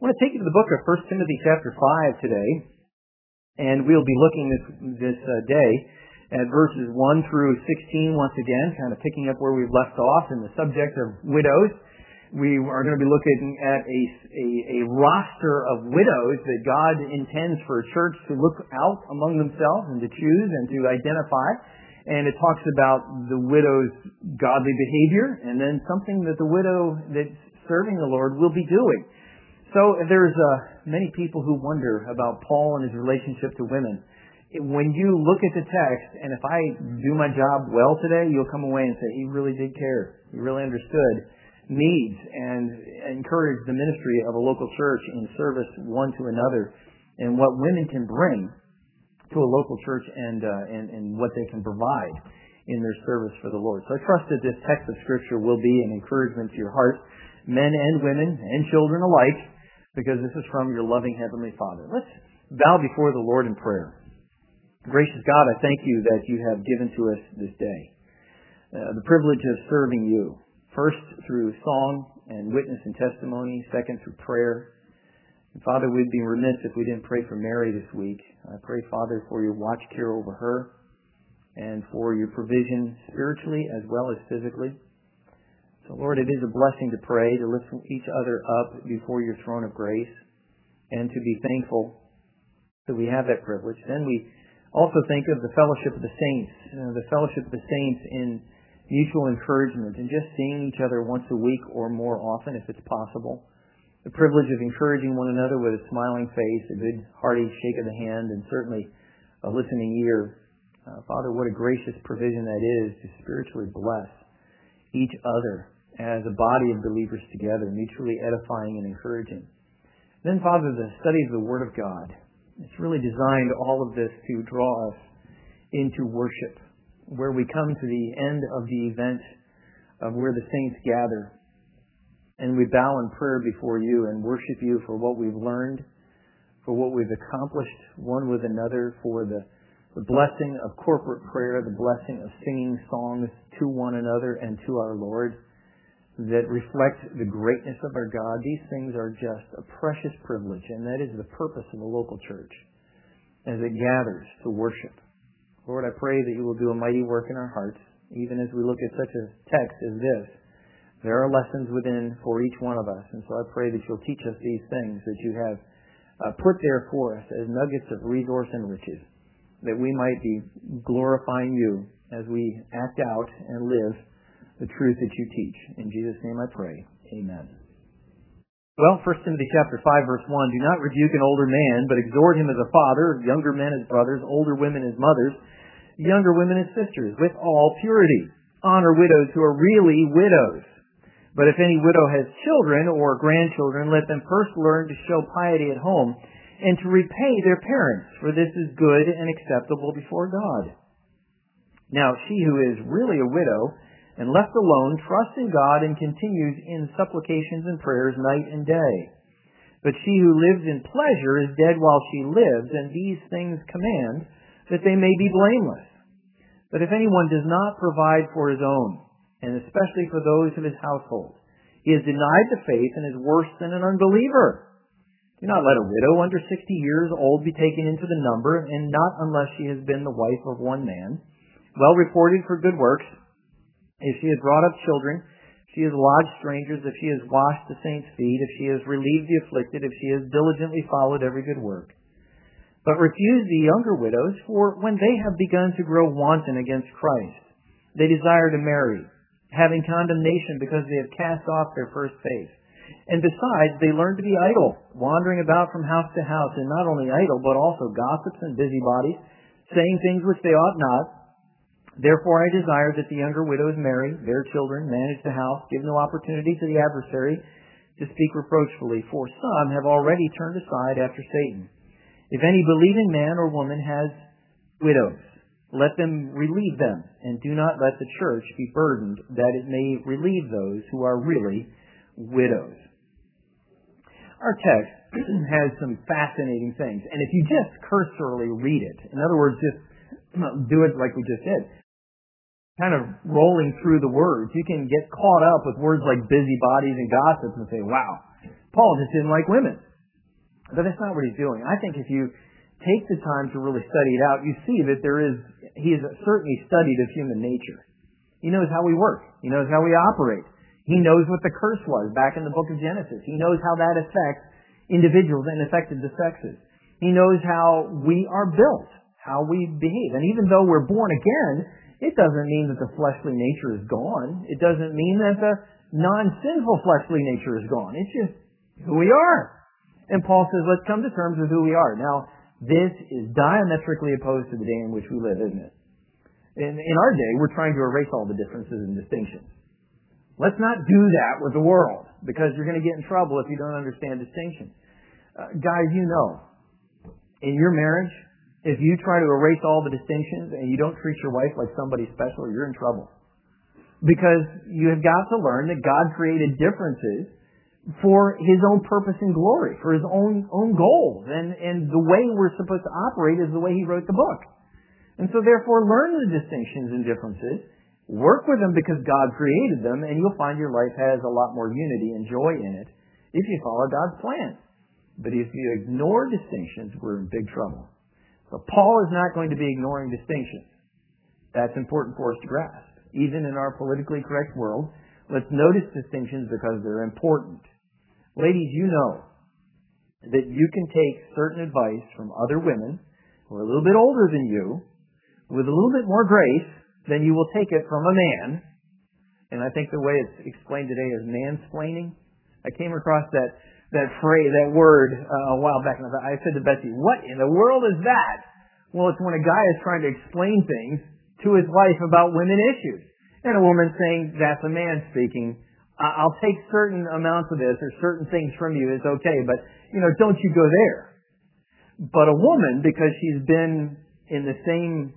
I want to take you to the book of 1 Timothy chapter 5 today, and we'll be looking this day at verses 1 through 16 once again, kind of picking up where we've left off in the subject of widows. We are going to be looking at a roster of widows that God intends for a church to look out among themselves and to choose and to identify. And it talks about the widow's godly behavior and then something that the widow that's serving the Lord will be doing. So there's many people who wonder about Paul and his relationship to women. When you look at the text, and if I do my job well today, you'll come away and say, he really did care. He really understood needs and encouraged the ministry of a local church in service one to another and what women can bring to a local church and what they can provide in their service for the Lord. So I trust that this text of Scripture will be an encouragement to your heart, men and women and children alike, because this is from your loving Heavenly Father. Let's bow before the Lord in prayer. Gracious God, I thank you that you have given to us this day the privilege of serving you, first through song and witness and testimony, second through prayer. And Father, we'd be remiss if we didn't pray for Mary this week. I pray, Father, for your watch care over her and for your provision spiritually as well as physically. So, Lord, it is a blessing to pray, to lift each other up before your throne of grace, and to be thankful that we have that privilege. Then we also think of the fellowship of the saints, in mutual encouragement and just seeing each other once a week or more often if it's possible. The privilege of encouraging one another with a smiling face, a good hearty shake of the hand, and certainly a listening ear. Father, what a gracious provision that is to spiritually bless each other as a body of believers together, mutually edifying and encouraging. Then, Father, the study of the Word of God. It's really designed all of this to draw us into worship, where we come to the end of the event of where the saints gather, and we bow in prayer before you and worship you for what we've learned, for what we've accomplished one with another, for the blessing of corporate prayer, the blessing of singing songs to one another and to our Lord that reflect the greatness of our God. These things are just a precious privilege, and that is the purpose of a local church as it gathers to worship. Lord, I pray that you will do a mighty work in our hearts, even as we look at such a text as this. There are lessons within for each one of us, and so I pray that you'll teach us these things that you have put there for us as nuggets of resource and riches, that we might be glorifying you as we act out and live the truth that you teach. In Jesus' name I pray. Amen. Well, 1 Timothy chapter 5, verse 1, do not rebuke an older man, but exhort him as a father, younger men as brothers, older women as mothers, younger women as sisters, with all purity. Honor widows who are really widows. But if any widow has children or grandchildren, let them first learn to show piety at home and to repay their parents, for this is good and acceptable before God. Now, she who is really a widow and left alone trusts in God and continues in supplications and prayers night and day. But she who lives in pleasure is dead while she lives, and these things command that they may be blameless. But if anyone does not provide for his own, and especially for those of his household, he has denied the faith and is worse than an unbeliever. Do not let a widow under 60 years old be taken into the number, and not unless she has been the wife of one man, well reported for good works. If she has brought up children, if she has lodged strangers, if she has washed the saints' feet, if she has relieved the afflicted, if she has diligently followed every good work. But refuse the younger widows, for when they have begun to grow wanton against Christ, they desire to marry, having condemnation because they have cast off their first faith. And besides, they learn to be idle, wandering about from house to house, and not only idle, but also gossips and busybodies, saying things which they ought not. Therefore I desire that the younger widows marry, bear children, manage the house, give no opportunity to the adversary to speak reproachfully, for some have already turned aside after Satan. If any believing man or woman has widows, let them relieve them, and do not let the church be burdened, that it may relieve those who are really widows. Our text has some fascinating things, and if you just cursorily read it, in other words, just do it like we just did, kind of rolling through the words, you can get caught up with words like busybodies and gossips and say, wow, Paul just didn't like women. But that's not what he's doing. I think if you take the time to really study it out, you see that he has certainly studied of human nature. He knows how we work. He knows how we operate. He knows what the curse was back in the book of Genesis. He knows how that affects individuals and affected the sexes. He knows how we are built, how we behave. And even though we're born again, it doesn't mean that the fleshly nature is gone. It doesn't mean that the non-sinful fleshly nature is gone. It's just who we are. And Paul says, let's come to terms with who we are. Now, this is diametrically opposed to the day in which we live, isn't it? In our day, we're trying to erase all the differences and distinctions. Let's not do that with the world, because you're going to get in trouble if you don't understand distinctions. Guys, you know, in your marriage, if you try to erase all the distinctions and you don't treat your wife like somebody special, you're in trouble. Because you have got to learn that God created differences for His own purpose and glory, for His own goals. And the way we're supposed to operate is the way He wrote the book. And so therefore, learn the distinctions and differences, work with them because God created them, and you'll find your life has a lot more unity and joy in it if you follow God's plan. But if you ignore distinctions, we're in big trouble. So Paul is not going to be ignoring distinctions. That's important for us to grasp. Even in our politically correct world, let's notice distinctions because they're important. Ladies, you know that you can take certain advice from other women who are a little bit older than you, with a little bit more grace than you will take it from a man. And I think the way it's explained today is mansplaining. I came across that phrase, that word, a while back, and I said to Betsy, what in the world is that? Well, it's when a guy is trying to explain things to his wife about women issues. And a woman saying, that's a man speaking. I'll take certain amounts of this or certain things from you. It's okay, but, don't you go there. But a woman, because she's been in the same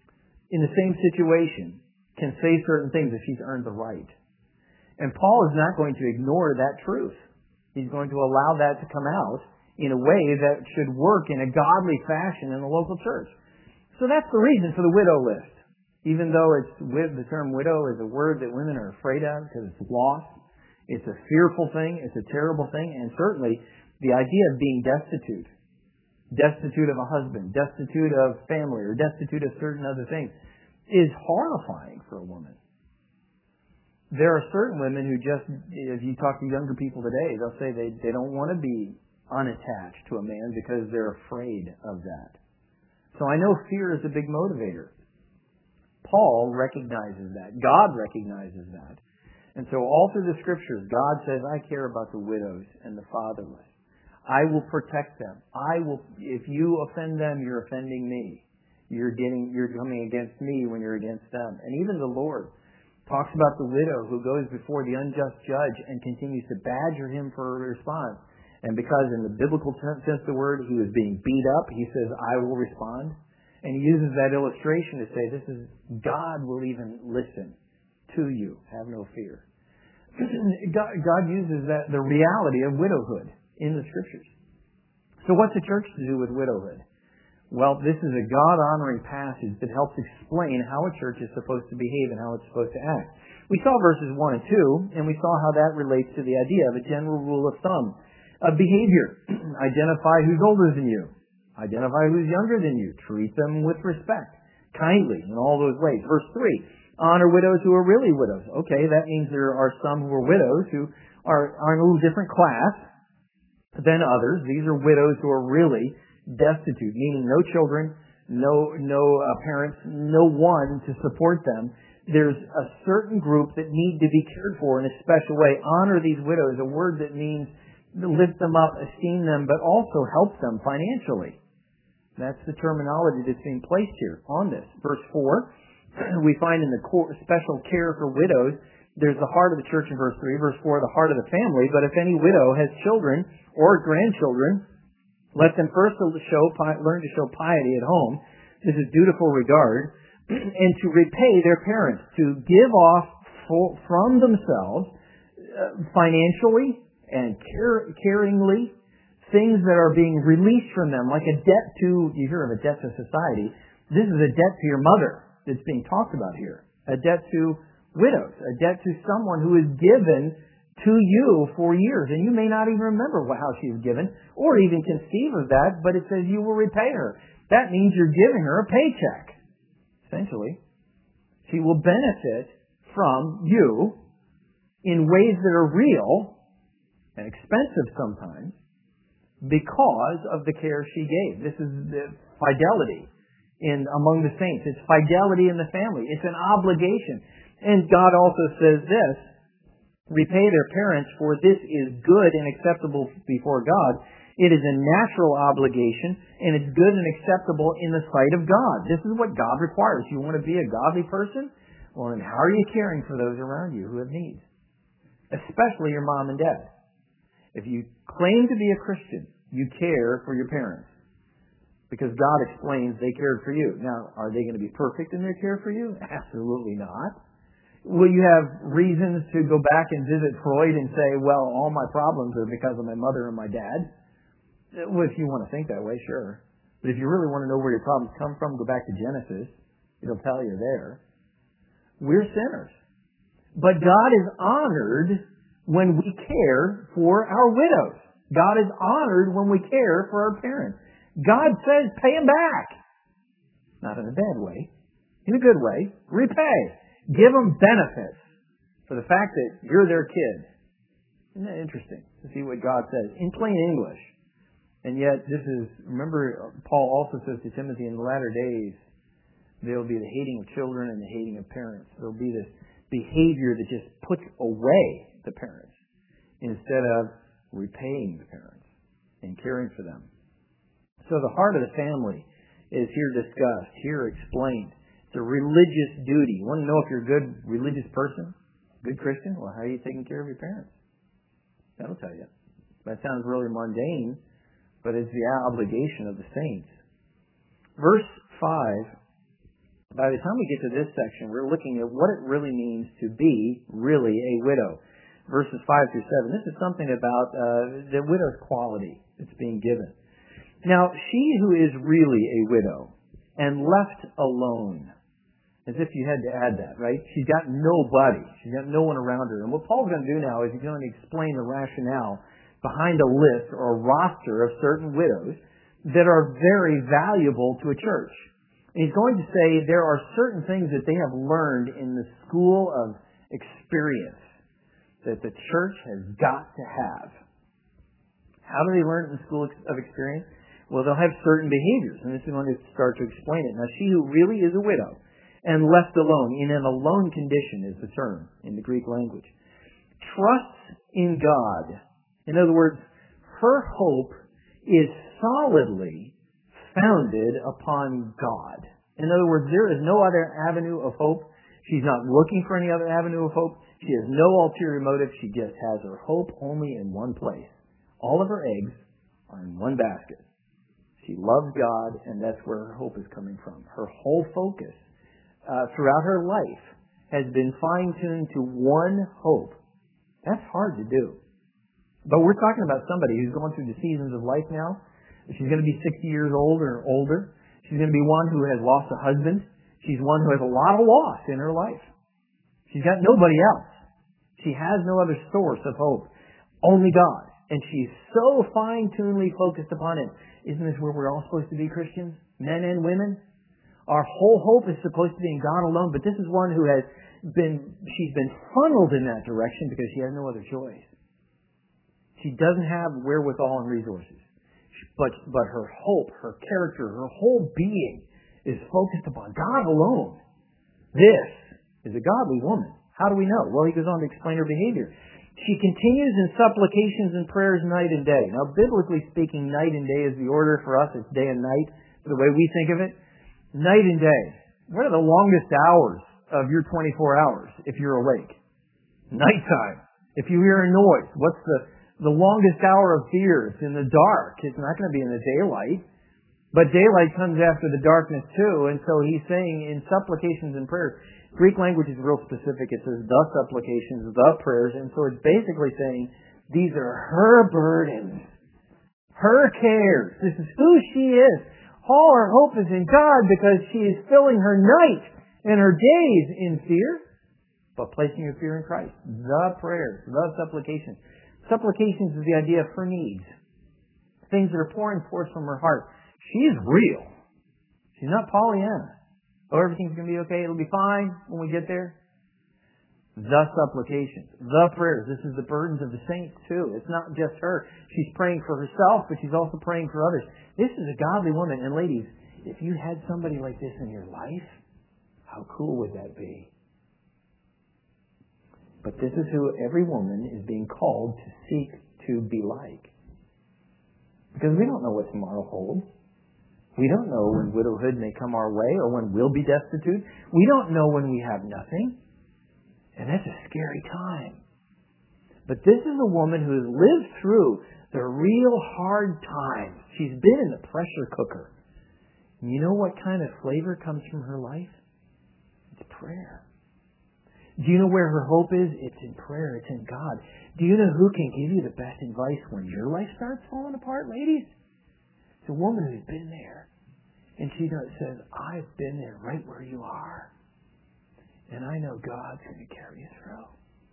situation, can say certain things if she's earned the right. And Paul is not going to ignore that truth. He's going to allow that to come out in a way that should work in a godly fashion in the local church. So that's the reason for the widow list. Even though the term widow is a word that women are afraid of because it's loss, it's a fearful thing, it's a terrible thing, and certainly the idea of being destitute of a husband, destitute of family, or destitute of certain other things, is horrifying for a woman. There are certain women who just, if you talk to younger people today, they'll say they don't want to be unattached to a man because they're afraid of that. So I know fear is a big motivator. Paul recognizes that. God recognizes that. And so all through the Scriptures, God says, I care about the widows and the fatherless. I will protect them. If you offend them, you're offending me. You're coming against me when you're against them. And even the Lord talks about the widow who goes before the unjust judge and continues to badger him for a response. And because in the biblical sense of the word, he was being beat up, he says, I will respond. And he uses that illustration to say, God will even listen to you. Have no fear. God uses the reality of widowhood in the Scriptures. So what's the church to do with widowhood? Well, this is a God-honoring passage that helps explain how a church is supposed to behave and how it's supposed to act. We saw verses 1 and 2, and we saw how that relates to the idea of a general rule of thumb of behavior. Identify who's older than you. Identify who's younger than you. Treat them with respect, kindly, in all those ways. Verse 3, honor widows who are really widows. Okay, that means there are some who are widows who are in a little different class than others. These are widows who are really destitute, meaning no children, no parents, no one to support them. There's a certain group that need to be cared for in a special way. Honor these widows, a word that means lift them up, esteem them, but also help them financially. That's the terminology that's being placed here on this. Verse 4, we find in the special care for widows, there's the heart of the church in verse 3. Verse 4, the heart of the family. But if any widow has children or grandchildren, let them first learn to show piety at home. This is dutiful regard. And to repay their parents. To give off from themselves financially and caringly things that are being released from them. Like a debt to, you hear of a debt to society. This is a debt to your mother that's being talked about here. A debt to widows. A debt to someone who is given to you for years. And you may not even remember how she was given or even conceive of that, but it says you will repay her. That means you're giving her a paycheck, essentially. She will benefit from you in ways that are real and expensive sometimes because of the care she gave. This is the fidelity among the saints. It's fidelity in the family. It's an obligation. And God also says this, repay their parents, for this is good and acceptable before God. It is a natural obligation, and it's good and acceptable in the sight of God. This is what God requires. You want to be a godly person? Well, then how are you caring for those around you who have needs? Especially your mom and dad. If you claim to be a Christian, you care for your parents. Because God explains they cared for you. Now, are they going to be perfect in their care for you? Absolutely not. Will you have reasons to go back and visit Freud and say, well, all my problems are because of my mother and my dad? Well, if you want to think that way, sure. But if you really want to know where your problems come from, go back to Genesis. It'll tell you there. We're sinners. But God is honored when we care for our widows. God is honored when we care for our parents. God says, pay them back. Not in a bad way. In a good way. Repay. Give them benefits for the fact that you're their kid. Isn't that interesting to see what God says in plain English? And yet, remember, Paul also says to Timothy, in the latter days, there will be the hating of children and the hating of parents. There will be this behavior that just puts away the parents instead of repaying the parents and caring for them. So the heart of the family is here discussed, here explained. It's a religious duty. You want to know if you're a good religious person, good Christian? Well, how are you taking care of your parents? That'll tell you. That sounds really mundane, but it's the obligation of the saints. Verse 5, by the time we get to this section, we're looking at what it really means to be really a widow. Verses 5 through 7. This is something about the widow's quality that's being given. Now, she who is really a widow and left alone, as if you had to add that, right? She's got nobody. She's got no one around her. And what Paul's going to do now is he's going to explain the rationale behind a list or a roster of certain widows that are very valuable to a church. And he's going to say there are certain things that they have learned in the school of experience that the church has got to have. How do they learn it in the school of experience? Well, they'll have certain behaviors, and this is going to start to explain it. Now, she who really is a widow and left alone, in an alone condition is the term in the Greek language, trusts in God. In other words, her hope is solidly founded upon God. In other words, there is no other avenue of hope. She's not looking for any other avenue of hope. She has no ulterior motive. She just has her hope only in one place. All of her eggs are in one basket. She loves God, and that's where her hope is coming from. Her whole focus throughout her life has been fine-tuned to one hope. That's hard to do. But we're talking about somebody who's going through the seasons of life now. She's going to be 60 years old or older. She's going to be one who has lost a husband. She's one who has a lot of loss in her life. She's got nobody else. She has no other source of hope. Only God. And she's so fine-tunedly focused upon it. Isn't this where we're all supposed to be Christians? Men and women? Our whole hope is supposed to be in God alone, but this is one who she's been funneled in that direction because she has no other choice. She doesn't have wherewithal and resources. But her hope, her character, her whole being is focused upon God alone. This is a godly woman. How do we know? Well, he goes on to explain her behavior. She continues in supplications and prayers night and day. Now, biblically speaking, night and day is the order for us. It's day and night, the way we think of it. Night and day. What are the longest hours of your 24 hours if you're awake? Nighttime. If you hear a noise, what's the longest hour of fear? It's in the dark. It's not going to be in the daylight. But daylight comes after the darkness too, and so he's saying in supplications and prayers, Greek language is real specific. It says the supplications, the prayers, and so it's basically saying these are her burdens, her cares. This is who she is. All her hope is in God because she is filling her night and her days in fear. but placing your fear in Christ. The prayers, the supplications. Supplications is the idea of her needs. Things that are pouring forth from her heart. She is real. She's not Pollyanna. Oh, everything's going to be okay. It'll be fine when we get there. The supplications, the prayers. This is the burdens of the saints too. It's not just her. She's praying for herself, but she's also praying for others. This is a godly woman. And ladies, if you had somebody like this in your life, how cool would that be? But this is who every woman is being called to seek to be like. Because we don't know what tomorrow holds. We don't know when widowhood may come our way or when we'll be destitute. We don't know when we have nothing. And that's a scary time. But this is a woman who has lived through the real hard times. She's been in the pressure cooker. And you know what kind of flavor comes from her life? It's prayer. Do you know where her hope is? It's in prayer. It's in God. Do you know who can give you the best advice when your life starts falling apart, ladies? It's a woman who's been there. And she says, I've been there right where you are. And I know God's going to carry you through.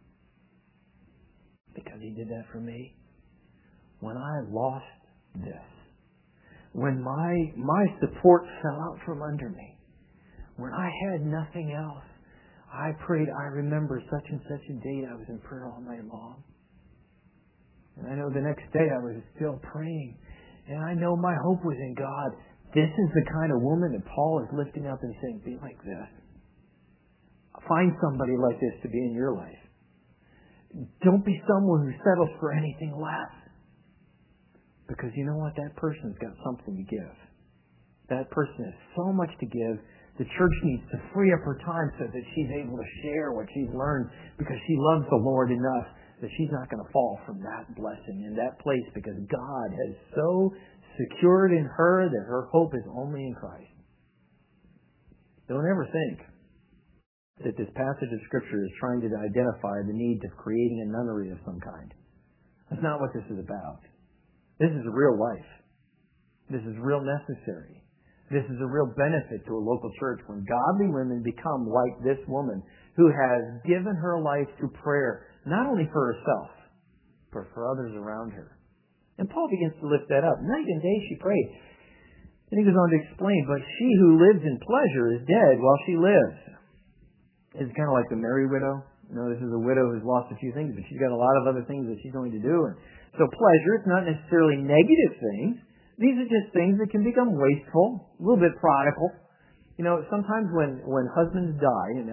Because He did that for me. When I lost this, when my support fell out from under me, when I had nothing else, I prayed. I remember such and such a date. I was in prayer all night long. And I know the next day I was still praying. And I know my hope was in God. This is the kind of woman that Paul is lifting up and saying, be like this. Find somebody like this to be in your life. Don't be someone who settles for anything less. Because you know what? That person's got something to give. That person has so much to give. The church needs to free up her time so that she's able to share what she's learned because she loves the Lord enough that she's not going to fall from that blessing in that place because God has so secured in her that her hope is only in Christ. Don't ever think that this passage of Scripture is trying to identify the need of creating a nunnery of some kind. That's not what this is about. This is real life. This is real necessary. This is a real benefit to a local church when godly women become like this woman who has given her life to prayer, not only for herself, but for others around her. And Paul begins to lift that up. Night and day she prayed. And he goes on to explain, but she who lives in pleasure is dead while she lives. It's kind of like the merry widow. You know, this is a widow who's lost a few things, but she's got a lot of other things that she's going to do. And so pleasure, it's not necessarily negative things. These are just things that can become wasteful, a little bit prodigal. You know, sometimes when husbands die, and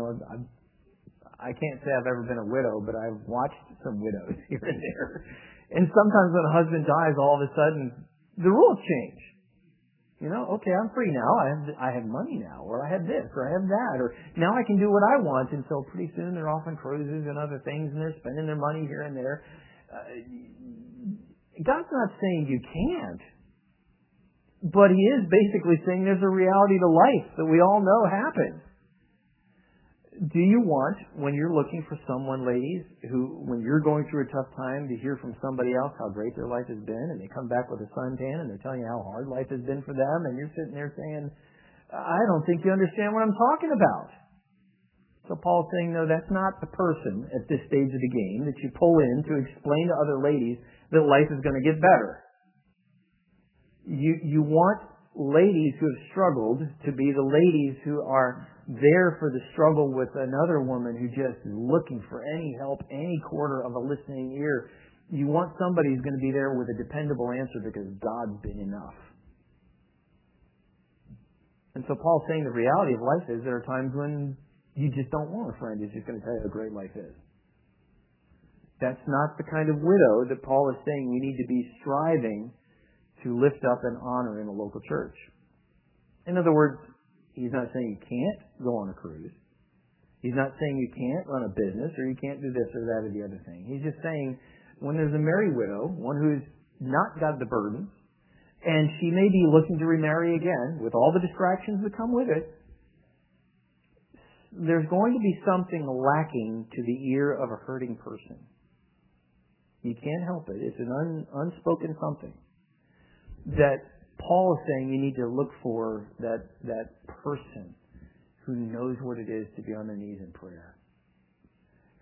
I can't say I've ever been a widow, but I've watched some widows here and there. And sometimes when a husband dies, all of a sudden the rules change. You know, okay, I'm free now. I have money now, or I have this, or I have that, or now I can do what I want. And so pretty soon they're off on cruises and other things, and they're spending their money here and there. God's not saying you can't. But He is basically saying there's a reality to life that we all know happens. Do you want, when you're looking for someone, ladies, who, when you're going through a tough time, to hear from somebody else how great their life has been, and they come back with a suntan, and they're telling you how hard life has been for them, and you're sitting there saying, I don't think you understand what I'm talking about. So Paul's saying, no, that's not the person at this stage of the game that you pull in to explain to other ladies that life is going to get better. You want ladies who have struggled to be the ladies who are there for the struggle with another woman who just is looking for any help, any quarter of a listening ear. You want somebody who's going to be there with a dependable answer because God's been enough. And so Paul's saying the reality of life is there are times when you just don't want a friend who's just going to tell you how great life is. That's not the kind of widow that Paul is saying we need to be striving to lift up and honor in a local church. In other words, he's not saying you can't go on a cruise. He's not saying you can't run a business or you can't do this or that or the other thing. He's just saying when there's a married widow, one who's not got the burdens, and she may be looking to remarry again with all the distractions that come with it, there's going to be something lacking to the ear of a hurting person. You can't help it. It's an unspoken something that Paul is saying you need to look for that person who knows what it is to be on their knees in prayer.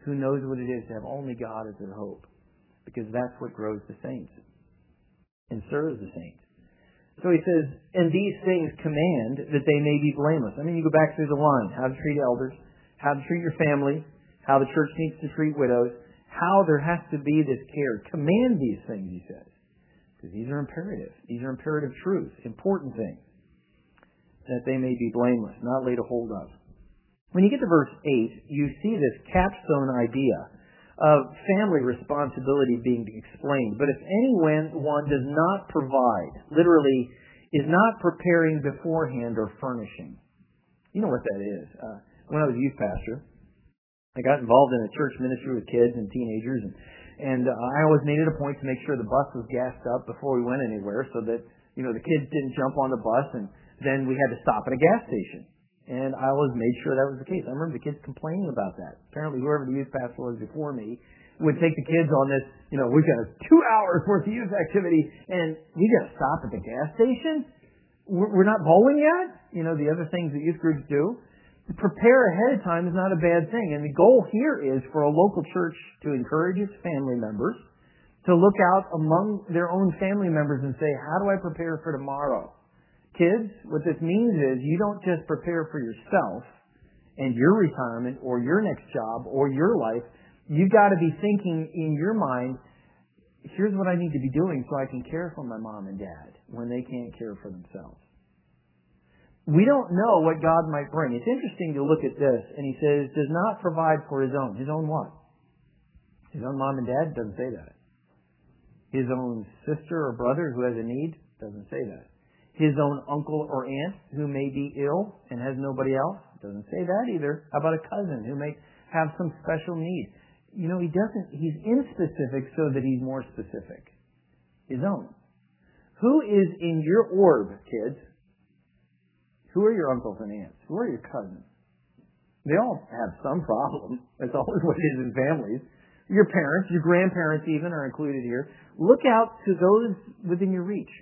who knows what it is to have only God as their hope. Because that's what grows the saints and serves the saints. So he says, and these things command that they may be blameless. I mean, you go back through the line. How to treat elders, how to treat your family, how the church needs to treat widows, how there has to be this care. Command these things, he says. Because these are imperative. These are imperative truths, important things. That they may be blameless, not laid a hold of. When you get to verse 8, you see this capstone idea of family responsibility being explained. But if anyone does not provide, literally, is not preparing beforehand or furnishing. You know what that is. When I was a youth pastor, I got involved in a church ministry with kids and teenagers, and I always made it a point to make sure the bus was gassed up before we went anywhere so that, the kids didn't jump on the bus and then we had to stop at a gas station. And I always made sure that was the case. I remember the kids complaining about that. Apparently, whoever the youth pastor was before me would take the kids on this, we've got 2 hours worth of youth activity, and we got to stop at the gas station? We're not bowling yet? The other things that youth groups do. To prepare ahead of time is not a bad thing. And the goal here is for a local church to encourage its family members to look out among their own family members and say, how do I prepare for tomorrow? Kids, what this means is you don't just prepare for yourself and your retirement or your next job or your life. You've got to be thinking in your mind, here's what I need to be doing so I can care for my mom and dad when they can't care for themselves. We don't know what God might bring. It's interesting to look at this, and he says, does not provide for his own. His own what? His own mom and dad? Doesn't say that. His own sister or brother who has a need? Doesn't say that. His own uncle or aunt who may be ill and has nobody else? Doesn't say that either. How about a cousin who may have some special need? He's inspecific so that he's more specific. His own. Who is in your orb, kids? Who are your uncles and aunts? Who are your cousins? They all have some problem. That's always what it is in families. Your parents, your grandparents even are included here. Look out to those within your reach.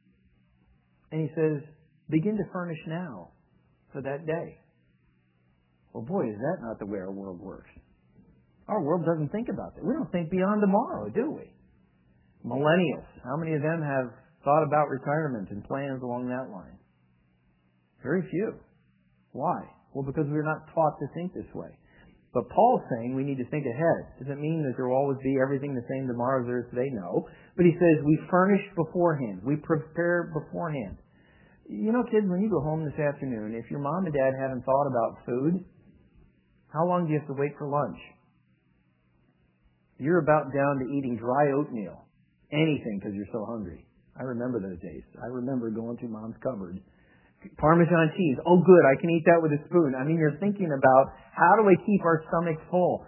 And he says, begin to furnish now for that day. Well, boy, is that not the way our world works. Our world doesn't think about that. We don't think beyond tomorrow, do we? Millennials, how many of them have thought about retirement and plans along that line? Very few. Why? Well, because we're not taught to think this way. But Paul's saying we need to think ahead. Does it mean that there will always be everything the same tomorrow as there is today? No. But he says we furnish beforehand. We prepare beforehand. Kids, when you go home this afternoon, if your mom and dad haven't thought about food, how long do you have to wait for lunch? You're about down to eating dry oatmeal. Anything because you're so hungry. I remember those days. I remember going through Mom's cupboard. Parmesan cheese. Oh, good. I can eat that with a spoon. I mean, you're thinking about how do I keep our stomachs full?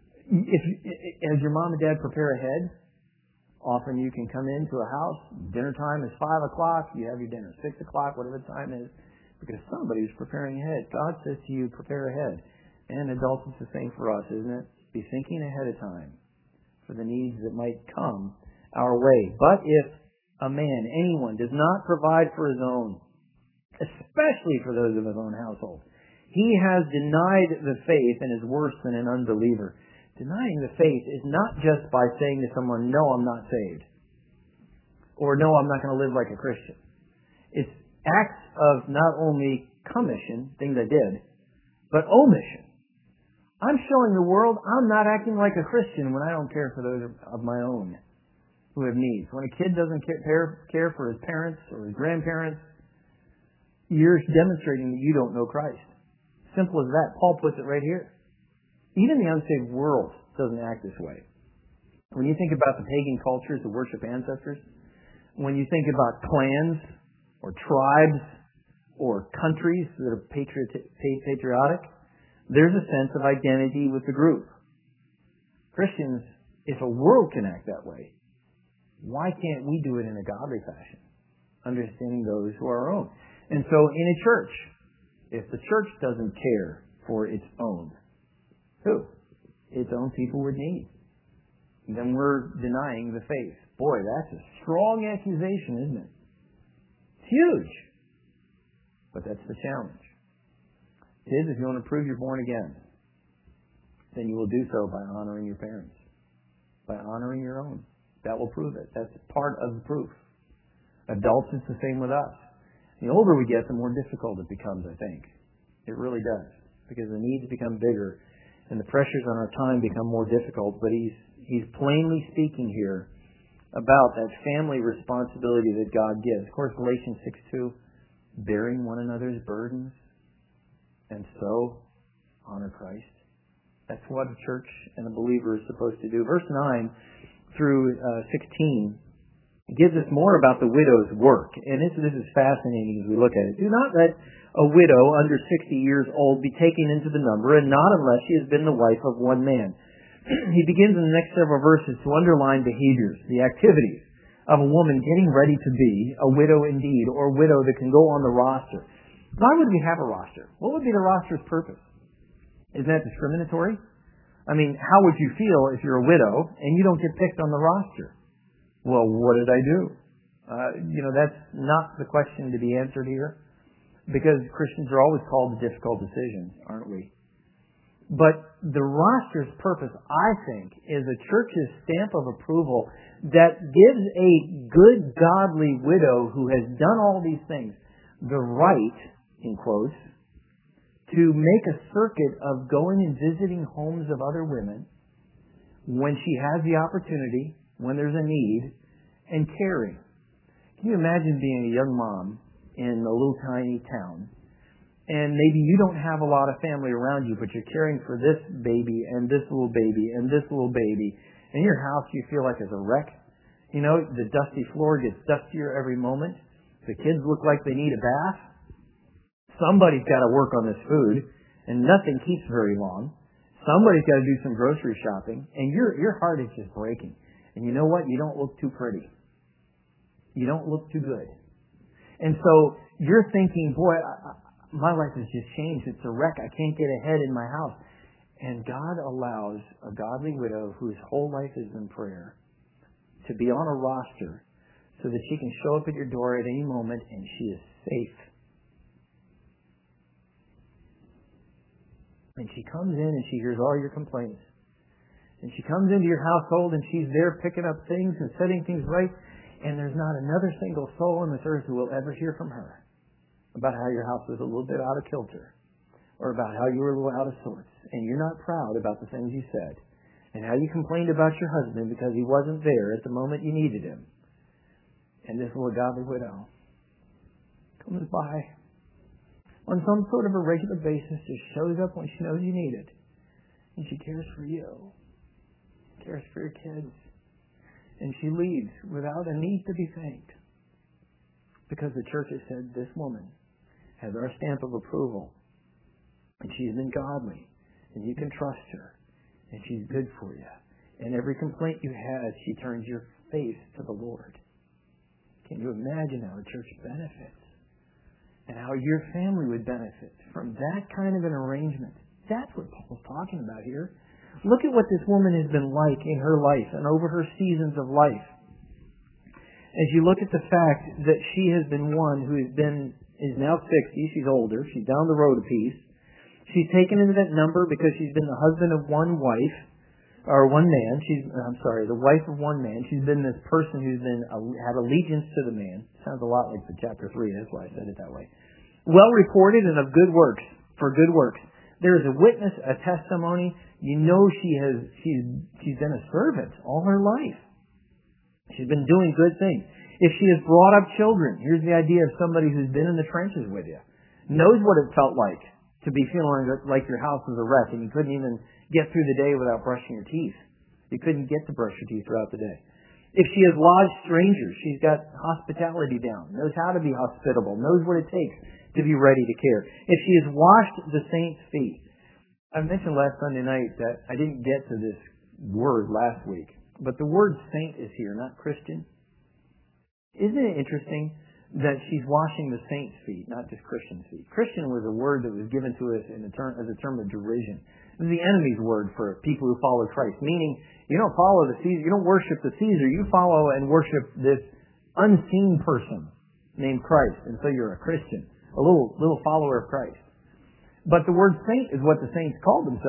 As your mom and dad prepare ahead, often you can come into a house. Dinner time is 5 o'clock. You have your dinner 6 o'clock, whatever the time is, because somebody's preparing ahead. God says to you, prepare ahead. And adults, it's the same for us, isn't it? Be thinking ahead of time for the needs that might come our way. But if a man, anyone, does not provide for his own, especially for those of his own household, he has denied the faith and is worse than an unbeliever. Denying the faith is not just by saying to someone, no, I'm not saved, or no, I'm not going to live like a Christian. It's acts of not only commission, things I did, but omission. I'm showing the world I'm not acting like a Christian when I don't care for those of my own who have needs. When a kid doesn't care for his parents or his grandparents, you're demonstrating that you don't know Christ. Simple as that. Paul puts it right here. Even the unsaved world doesn't act this way. When you think about the pagan cultures that worship ancestors, when you think about clans or tribes or countries that are patriotic, there's a sense of identity with the group. Christians, if a world can act that way, why can't we do it in a godly fashion, understanding those who are our own? And so in a church, if the church doesn't care for its own, who? Its own people with need. Then we're denying the faith. Boy, that's a strong accusation, isn't it? It's huge. But that's the challenge. Kids, if you want to prove you're born again, then you will do so by honoring your parents, by honoring your own. That will prove it. That's part of the proof. Adults, it's the same with us. The older we get, the more difficult it becomes, I think. It really does, because the needs become bigger and the pressures on our time become more difficult. But he's plainly speaking here about that family responsibility that God gives. Of course, Galatians 6:2, bearing one another's burdens, and so honor Christ. That's what a church and a believer is supposed to do. Verse 9 through 16 gives us more about the widow's work. And this is fascinating as we look at it. Do not let a widow under 60 years old be taken into the number, and not unless she has been the wife of one man. He begins in the next several verses to underline behaviors, the activities of a woman getting ready to be a widow indeed, or a widow that can go on the roster. Why would we have a roster? What would be the roster's purpose? Isn't that discriminatory? I mean, how would you feel if you're a widow and you don't get picked on the roster? Well, what did I do? That's not the question to be answered here, because Christians are always called to difficult decisions, aren't we? But the roster's purpose, I think, is a church's stamp of approval that gives a good, godly widow who has done all these things the right, in quotes, to make a circuit of going and visiting homes of other women when she has the opportunity, when there's a need, and caring. Can you imagine being a young mom in a little tiny town, and maybe you don't have a lot of family around you, but you're caring for this baby and this little baby and this little baby. In your house, you feel like it's a wreck. The dusty floor gets dustier every moment. The kids look like they need a bath. Somebody's got to work on this food, and nothing keeps very long. Somebody's got to do some grocery shopping, and your heart is just breaking. And you know what? You don't look too pretty. You don't look too good. And so you're thinking, boy, my life has just changed. It's a wreck. I can't get ahead in my house. And God allows a godly widow whose whole life is in prayer to be on a roster so that she can show up at your door at any moment and she is safe. And she comes in and she hears all your complaints. And she comes into your household and she's there picking up things and setting things right. And there's not another single soul on this earth who will ever hear from her about how your house was a little bit out of kilter, or about how you were a little out of sorts, and you're not proud about the things you said, and how you complained about your husband because he wasn't there at the moment you needed him. And this little godly widow comes by on some sort of a regular basis, just shows up when she knows you need it, and she cares for you, cares for your kids, and she leaves without a need to be thanked, because the church has said, this woman has our stamp of approval, and she's been godly, and you can trust her, and she's good for you. And every complaint you have, she turns your face to the Lord. Can you imagine how a church benefits, and how your family would benefit from that kind of an arrangement? That's what Paul's talking about here. Look at what this woman has been like in her life and over her seasons of life. As you look at the fact that she has been one who is now 60, she's older, she's down the road a piece. She's taken into that number because she's been the husband of one wife, or one man. The wife of one man. She's been this person who's had allegiance to the man. Sounds a lot like the chapter 3, that's why I said it that way. Well reported and of good works, for good works. There is a witness, a testimony. You know she's been a servant all her life. She's been doing good things. If she has brought up children, here's the idea of somebody who's been in the trenches with you, knows what it felt like to be feeling like your house was a wreck and you couldn't even get through the day without brushing your teeth. You couldn't get to brush your teeth throughout the day. If she has lodged strangers, she's got hospitality down, knows how to be hospitable, knows what it takes to be ready to care. If she has washed the saints' feet. I mentioned last Sunday night that I didn't get to this word last week, but the word saint is here, not Christian. Isn't it interesting that she's washing the saints' feet, not just Christians' feet? Christian was a word that was given to us as a term of derision. It was the enemy's word for people who follow Christ, meaning you don't follow the Caesar, you don't worship the Caesar, you follow and worship this unseen person named Christ, and so you're a Christian, a little follower of Christ. But the word saint is what the saints called themselves.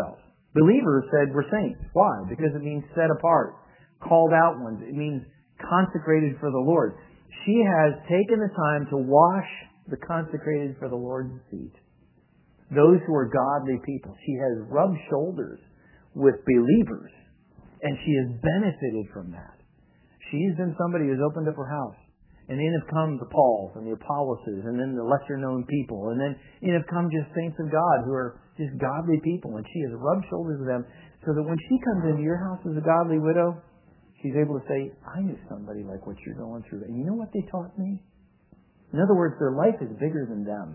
Believers said we're saints. Why? Because it means set apart, called out ones. It means consecrated for the Lord. She has taken the time to wash the consecrated for the Lord's feet. Those who are godly people. She has rubbed shoulders with believers, and she has benefited from that. She's been somebody who's opened up her house. And in have come the Pauls and the Apolloses, and then the lesser-known people. And then in have come just saints of God who are just godly people. And she has rubbed shoulders with them so that when she comes into your house as a godly widow, she's able to say, I knew somebody like what you're going through. And you know what they taught me? In other words, their life is bigger than them.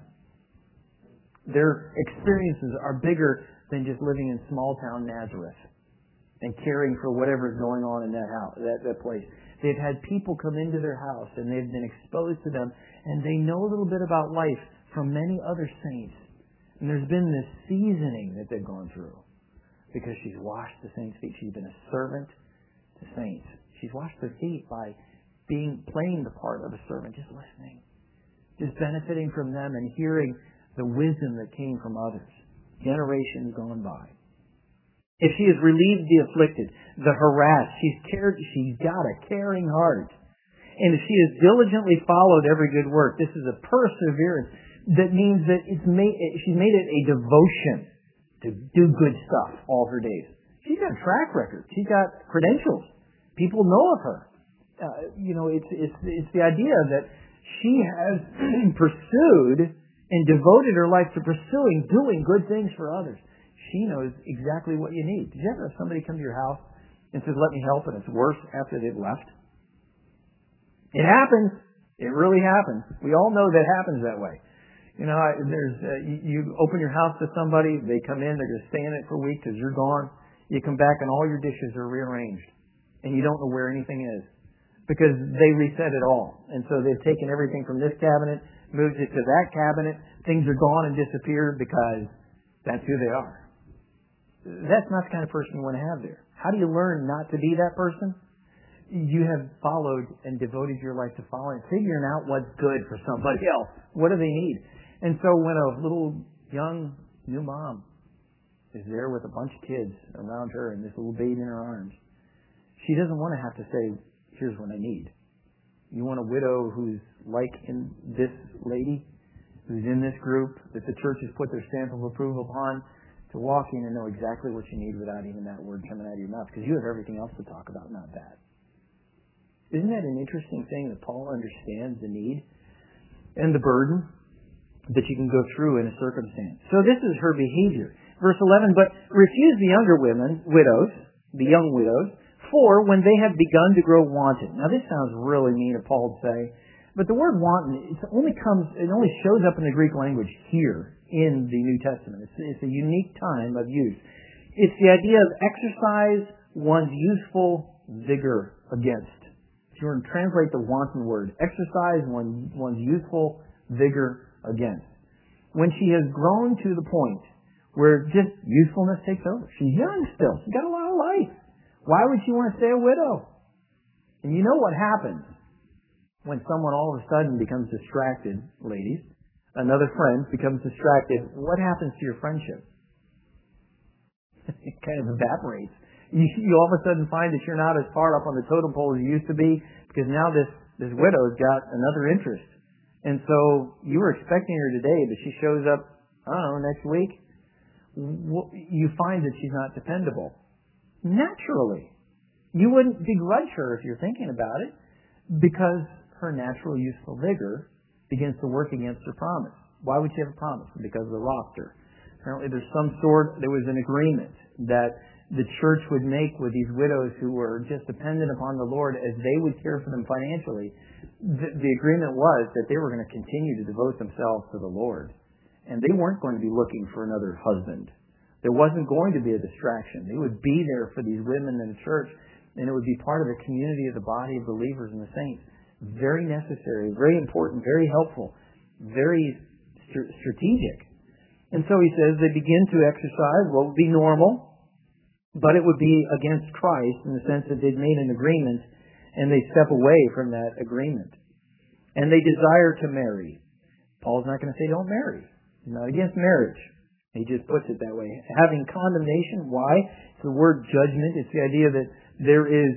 Their experiences are bigger than just living in small-town Nazareth and caring for whatever is going on in that house, that place. They've had people come into their house and they've been exposed to them, and they know a little bit about life from many other saints. And there's been this seasoning that they've gone through because she's washed the saints' feet. She's been a servant to saints. She's washed their feet by playing the part of a servant, just listening, just benefiting from them and hearing the wisdom that came from others, generations gone by. If she has relieved the afflicted, the harassed, she's got a caring heart. And if she has diligently followed every good work, this is a perseverance that means that she's made it a devotion to do good stuff all her days. She's got a track record. She's got credentials. People know of her. It's the idea that she has pursued and devoted her life to doing good things for others. She knows exactly what you need. Did you ever have somebody come to your house and says, let me help, and it's worse after they've left? It happens. It really happens. We all know that happens that way. You open your house to somebody, they come in, they're going to stay in it for a week because you're gone. You come back and all your dishes are rearranged, and you don't know where anything is because they reset it all. And so they've taken everything from this cabinet, moved it to that cabinet. Things are gone and disappeared because that's who they are. That's not the kind of person you want to have there. How do you learn not to be that person? You have followed and devoted your life to following, figuring out what's good for somebody else. What do they need? And so when a little young new mom is there with a bunch of kids around her and this little baby in her arms, she doesn't want to have to say, here's what I need. You want a widow who's like in this lady, who's in this group, that the church has put their stamp of approval upon, to walk in and know exactly what you need without even that word coming out of your mouth, because you have everything else to talk about, not that. Isn't that an interesting thing that Paul understands the need and the burden that you can go through in a circumstance? So this is her behavior. Verse 11, but refuse the younger widows, the young widows, for when they have begun to grow wanton. Now this sounds really mean of Paul to say, but the word wanton, it only shows up in the Greek language here in the New Testament. It's a unique time of use. It's the idea of exercise one's youthful vigor against. If you were to translate the wanton word, exercise one's youthful vigor against. When she has grown to the point where just youthfulness takes over. She's young still. She's got a lot of life. Why would she want to stay a widow? And you know what happens when someone all of a sudden becomes distracted, ladies. Another friend becomes distracted. What happens to your friendship? It kind of evaporates. You all of a sudden find that you're not as far up on the totem pole as you used to be because now this widow's got another interest. And so you were expecting her today, but she shows up, I don't know, next week. You find that she's not dependable. Naturally. You wouldn't begrudge her if you're thinking about it because her natural youthful vigor begins to work against her promise. Why would she have a promise? Because of the roster. Apparently there was an agreement that the church would make with these widows who were just dependent upon the Lord as they would care for them financially. The agreement was that they were going to continue to devote themselves to the Lord. And they weren't going to be looking for another husband. There wasn't going to be a distraction. They would be there for these women in the church, and it would be part of the community of the body of believers and the saints. Very necessary, very important, very helpful, very strategic. And so he says they begin to exercise what would be normal, but it would be against Christ in the sense that they've made an agreement and they step away from that agreement. And they desire to marry. Paul's not going to say don't marry. He's not against marriage. He just puts it that way. Having condemnation, why? It's the word judgment. It's the idea that there is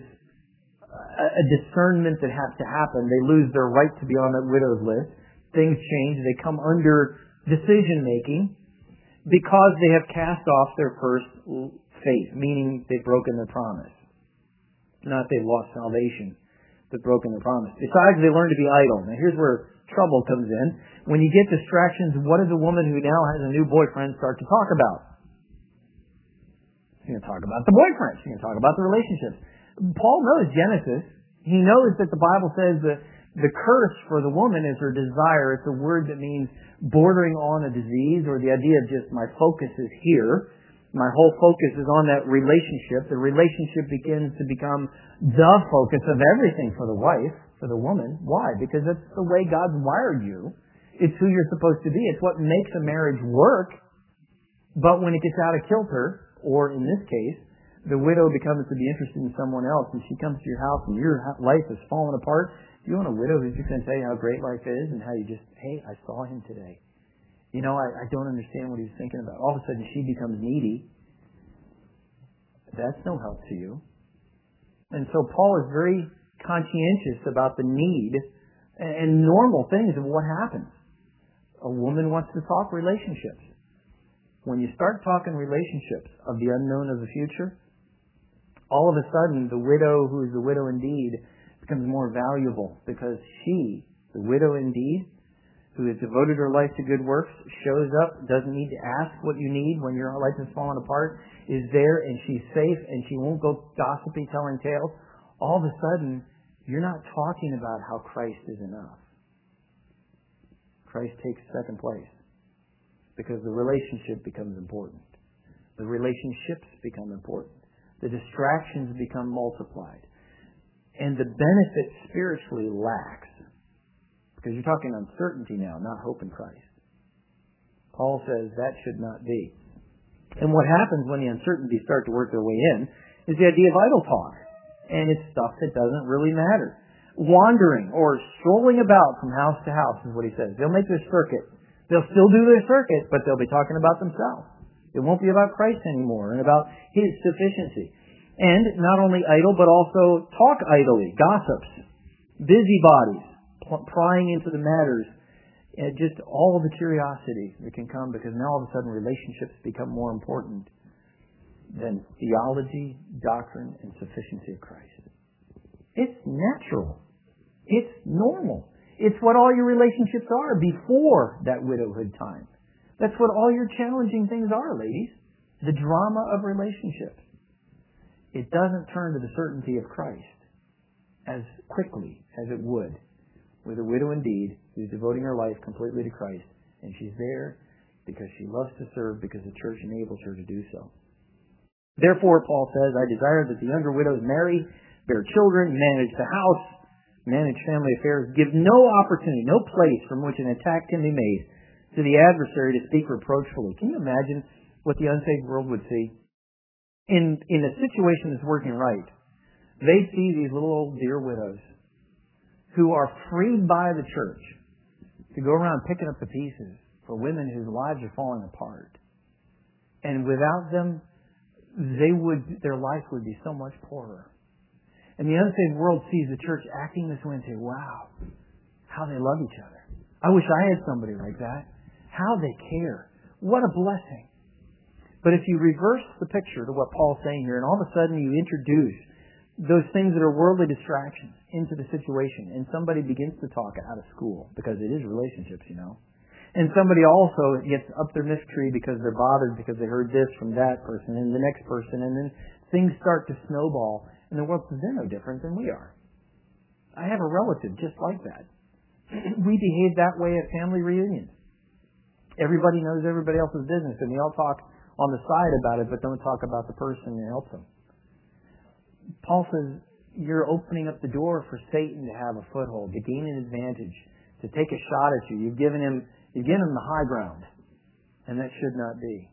a discernment that has to happen. They lose their right to be on that widow's list. Things change. They come under decision making because they have cast off their first faith, meaning they've broken their promise. Not they've lost salvation, but broken their promise. Besides, they learn to be idle. Now here's where trouble comes in. When you get distractions, what does a woman who now has a new boyfriend start to talk about? She's going to talk about the boyfriend. She's going to talk about the relationships. Paul knows Genesis. He knows that the Bible says that the curse for the woman is her desire. It's a word that means bordering on a disease, or the idea of just my focus is here. My whole focus is on that relationship. The relationship begins to become the focus of everything for the wife, for the woman. Why? Because that's the way God's wired you. It's who you're supposed to be. It's what makes a marriage work. But when it gets out of kilter, or in this case, the widow becomes to be interested in someone else, and she comes to your house and your life is falling apart, you want a widow who's just going to tell you how great life is and how you just, hey, I saw him today. You know, I don't understand what he was thinking about. All of a sudden she becomes needy. That's no help to you. And so Paul is very conscientious about the need and normal things of what happens. A woman wants to talk relationships. When you start talking relationships of the unknown of the future, all of a sudden the widow who is the widow indeed becomes more valuable, because she, the widow indeed, who has devoted her life to good works, shows up, doesn't need to ask what you need when your life is falling apart, is there, and she's safe, and she won't go gossipy telling tales. All of a sudden, you're not talking about how Christ is enough. Christ takes second place, because the relationship becomes important. The relationships become important. The distractions become multiplied. And the benefit spiritually lacks. Because you're talking uncertainty now, not hope in Christ. Paul says that should not be. And what happens when the uncertainties start to work their way in is the idea of idle talk. And it's stuff that doesn't really matter. Wandering or strolling about from house to house is what he says. They'll make their circuit. They'll still do their circuit, but they'll be talking about themselves. It won't be about Christ anymore and about His sufficiency. And not only idle, but also talk idly, gossips, busybodies, prying into the matters, and just all the curiosity that can come, because now all of a sudden relationships become more important than theology, doctrine, and sufficiency of Christ. It's natural. It's normal. It's what all your relationships are before that widowhood time. That's what all your challenging things are, ladies. The drama of relationships. It doesn't turn to the certainty of Christ as quickly as it would with a widow indeed who's devoting her life completely to Christ, and she's there because she loves to serve, because the church enables her to do so. Therefore, Paul says, I desire that the younger widows marry, bear children, manage the house, manage family affairs, give no opportunity, no place from which an attack can be made to the adversary to speak reproachfully. Can you imagine what the unsaved world would see? In a situation that's working right, they see these little old dear widows who are freed by the church to go around picking up the pieces for women whose lives are falling apart. And without them, their life would be so much poorer. And the unsaved world sees the church acting this way and say, wow, how they love each other. I wish I had somebody like that. How they care. What a blessing. But if you reverse the picture to what Paul's saying here, and all of a sudden you introduce those things that are worldly distractions into the situation, and somebody begins to talk out of school, because it is relationships, you know, and somebody also gets up their mystery because they're bothered because they heard this from that person and the next person, and then things start to snowball, and the world says they're no different than we are. I have a relative just like that. We behave that way at family reunions. Everybody knows everybody else's business, and we all talk on the side about it, but don't talk about the person that helps them. Paul says you're opening up the door for Satan to have a foothold, to gain an advantage, to take a shot at you. You've given him the high ground, and that should not be.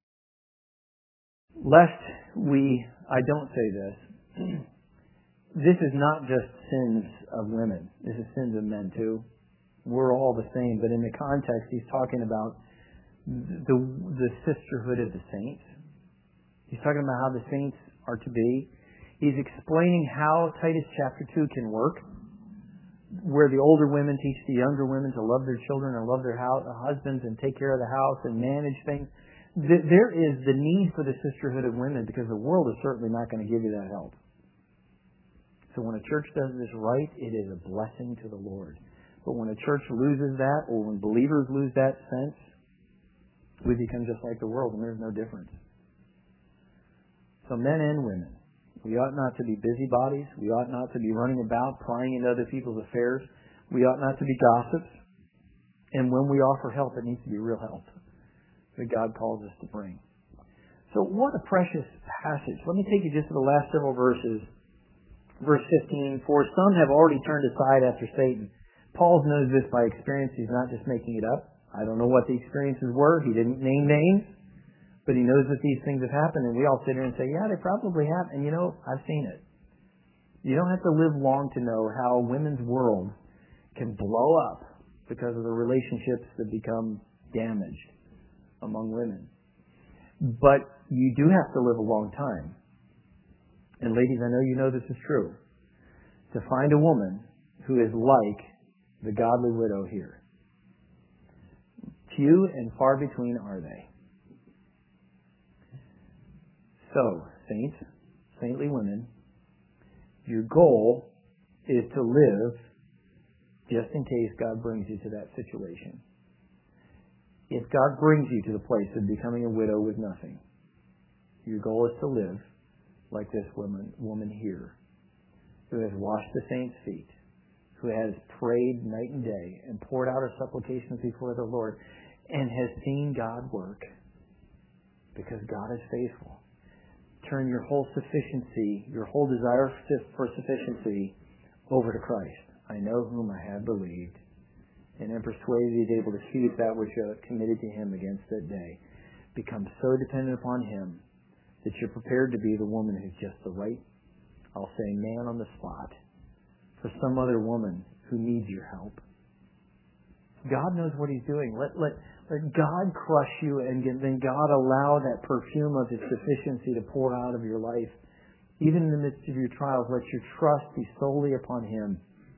Lest I don't say this, this is not just sins of women. This is sins of men too. We're all the same, but in the context he's talking about the sisterhood of the saints. He's talking about how the saints are to be. He's explaining how Titus chapter 2 can work, where the older women teach the younger women to love their children and love their husbands and take care of the house and manage things. There is the need for the sisterhood of women because the world is certainly not going to give you that help. So when a church does this right, it is a blessing to the Lord. But when a church loses that, or when believers lose that sense, we become just like the world, and there's no difference. So men and women, we ought not to be busybodies. We ought not to be running about prying into other people's affairs. We ought not to be gossips. And when we offer help, it needs to be real help that God calls us to bring. So what a precious passage. Let me take you just to the last several verses. Verse 15, for some have already turned aside after Satan. Paul knows this by experience. He's not just making it up. I don't know what the experiences were. He didn't name names. But he knows that these things have happened, and we all sit here and say, yeah, they probably have. And you know, I've seen it. You don't have to live long to know how women's world can blow up because of the relationships that become damaged among women. But you do have to live a long time. And ladies, I know you know this is true. To find a woman who is like the godly widow here. Few and far between are they. So, saints, saintly women, your goal is to live just in case God brings you to that situation. If God brings you to the place of becoming a widow with nothing, your goal is to live like this woman here, who has washed the saints' feet, who has prayed night and day and poured out her supplications before the Lord, and has seen God work because God is faithful. Turn your whole sufficiency, your whole desire for sufficiency over to Christ. I know whom I have believed, and am persuaded he is able to seize that which you have committed to him against that day. Become so dependent upon him that you're prepared to be the woman who's just the right, I'll say, man on the spot for some other woman who needs your help. God knows what he's doing. Let God crush you, and then God allow that perfume of his sufficiency to pour out of your life. Even in the midst of your trials, let your trust be solely upon him.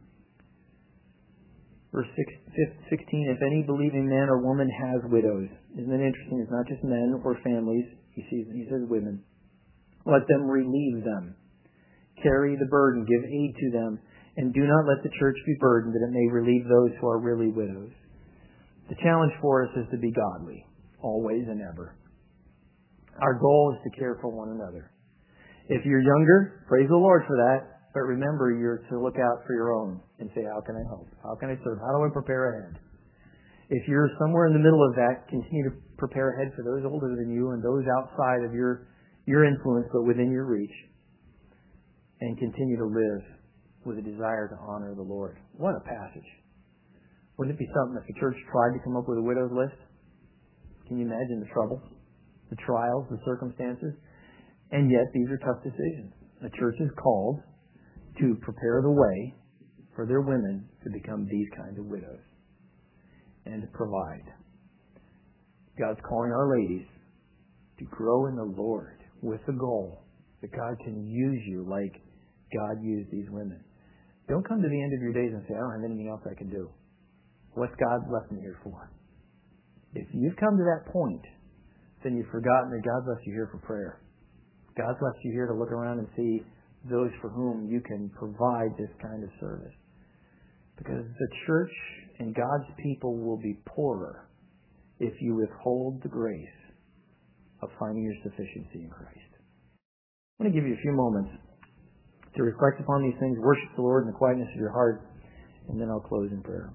Verse 16, if any believing man or woman has widows. Isn't it interesting? It's not just men or families. He says women. Let them relieve them. Carry the burden. Give aid to them. And do not let the church be burdened, that it may relieve those who are really widows. The challenge for us is to be godly, always and ever. Our goal is to care for one another. If you're younger, praise the Lord for that. But remember, you're to look out for your own and say, how can I help? How can I serve? How do I prepare ahead? If you're somewhere in the middle of that, continue to prepare ahead for those older than you and those outside of your influence, but within your reach. And continue to live with a desire to honor the Lord. What a passage. Wouldn't it be something if the church tried to come up with a widow's list? Can you imagine the trouble, the trials, the circumstances? And yet, these are tough decisions. A church is called to prepare the way for their women to become these kinds of widows and to provide. God's calling our ladies to grow in the Lord with the goal that God can use you like God used these women. Don't come to the end of your days and say, I don't have anything else I can do. What's God left me here for? If you've come to that point, then you've forgotten that God left you here for prayer. God's left you here to look around and see those for whom you can provide this kind of service. Because the church and God's people will be poorer if you withhold the grace of finding your sufficiency in Christ. I want to give you a few moments to reflect upon these things, worship the Lord in the quietness of your heart, and then I'll close in prayer.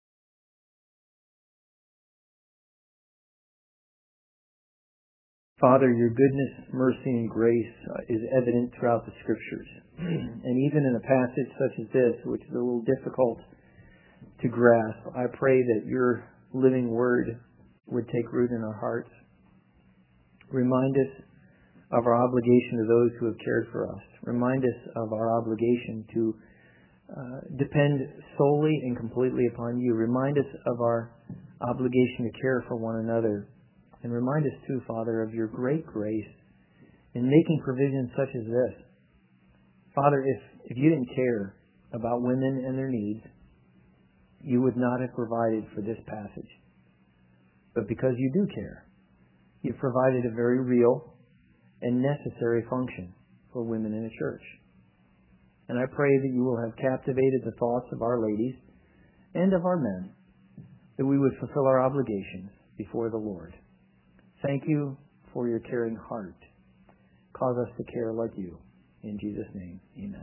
Father, your goodness, mercy, and grace is evident throughout the Scriptures. And even in a passage such as this, which is a little difficult to grasp, I pray that your living word would take root in our hearts. Remind us of our obligation to those who have cared for us. Remind us of our obligation to depend solely and completely upon you. Remind us of our obligation to care for one another And remind us too, Father, of your great grace in making provisions such as this. Father, if you didn't care about women and their needs, you would not have provided for this passage. But because you do care, you've provided a very real and necessary function for women in a church. And I pray that you will have captivated the thoughts of our ladies and of our men, that we would fulfill our obligations before the Lord. Thank you for your caring heart. Cause us to care like you. In Jesus' name, amen.